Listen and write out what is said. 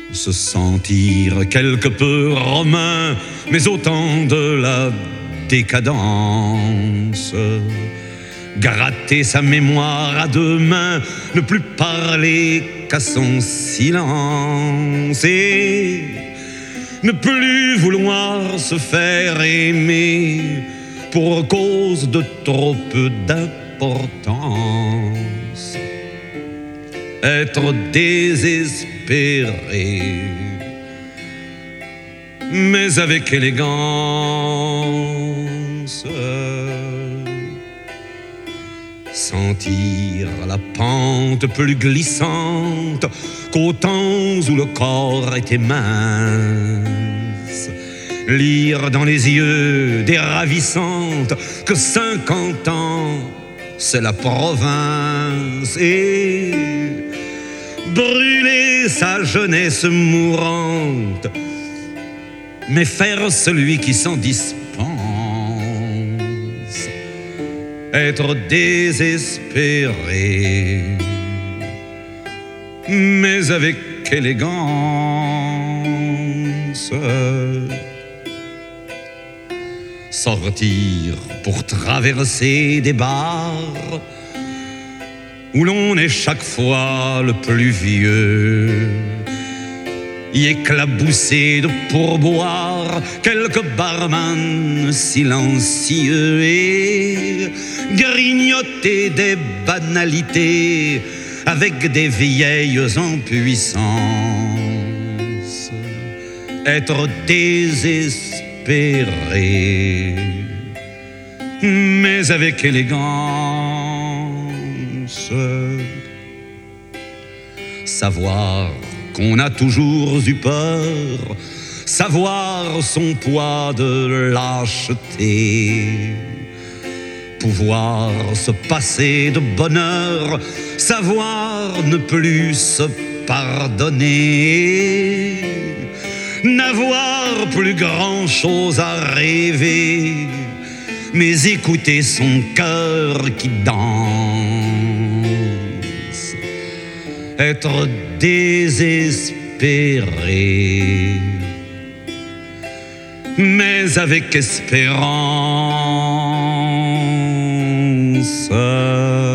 Se sentir quelque peu romain, mais autant de la décadence. Gratter sa mémoire à deux mains, ne plus parler qu'à son silence et ne plus vouloir se faire aimer pour cause de trop peu d'importance. Être désespéré, mais avec élégance. Sentir la pente plus glissante qu'aux temps où le corps était mince. Lire dans les yeux des ravissantes que 50 ans, c'est la province. Et brûler sa jeunesse mourante, mais faire celui qui s'en dispense. Être désespéré, mais avec élégance. Sortir pour traverser des bars où l'on est chaque fois le plus vieux, y éclabousser de pourboire quelques barman silencieux et grignoter des banalités avec des vieilles en puissance. Être désespéré, mais avec élégance. Savoir qu'on a toujours eu peur, savoir son poids de lâcheté, pouvoir se passer de bonheur, savoir ne plus se pardonner, n'avoir plus grand-chose à rêver, mais écouter son cœur qui danse. Être désespéré, mais avec espérance.